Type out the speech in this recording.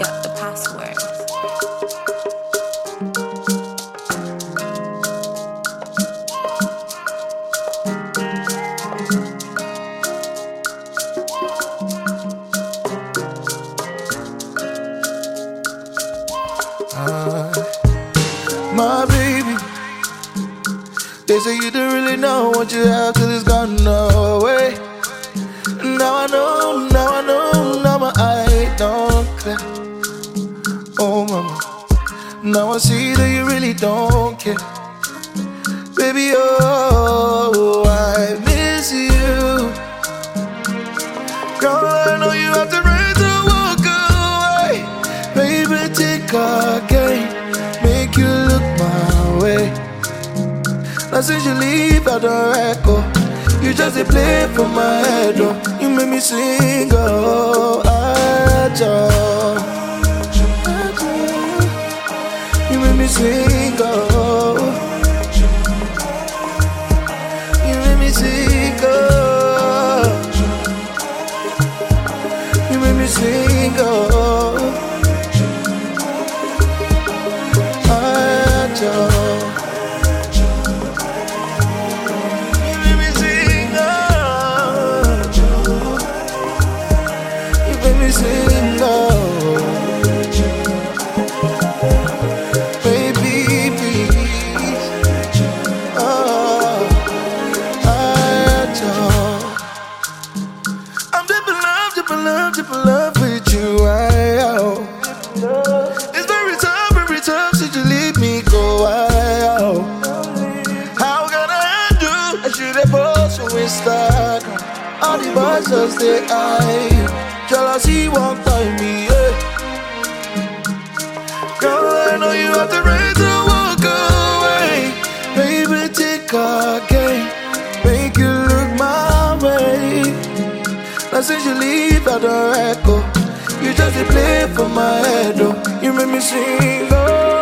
got the password. My baby, they say you don't really know what you have till it's gone away. Now I know, now my eye don't clear. Oh mama, now I see that you really don't care. Baby, oh, I miss you. Girl, I know you have the right to walk away. Baby, take a game, make you look my way. Now since you leave out the record, you just a play for my head, oh. You make me sing, oh, you make me sing, oh. You make me sing, oh. You make me sing, oh. Sing, oh. Baby, please. Oh, I'm deep in love with you. It's very tough since you leave me go. How can I handle? I should have posted with Instagram. All the boys just say jealousy won't tie me, yeah. Girl, I know you have the right to walk away. Baby, take a game, make you look my way. Now since you leave out the record, you just a play for my head, oh. You make me sing, oh.